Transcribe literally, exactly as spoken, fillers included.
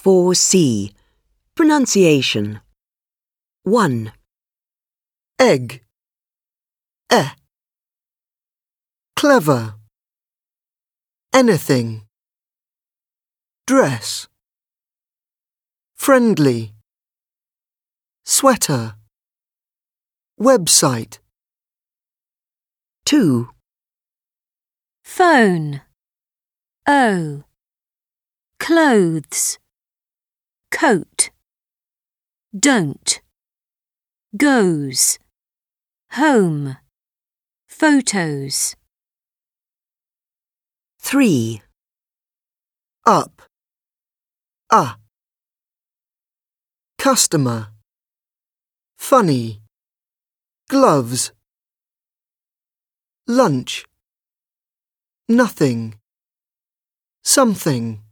four C. Pronunciation. one. Egg. Eh. Clever. Anything. Dress. Friendly. Sweater. Website. two. Phone. O. Clothes. Coat. Don't. Goes. Home. Photos. three. Up. Ah. Customer. Funny. Gloves. Lunch. Nothing. Something.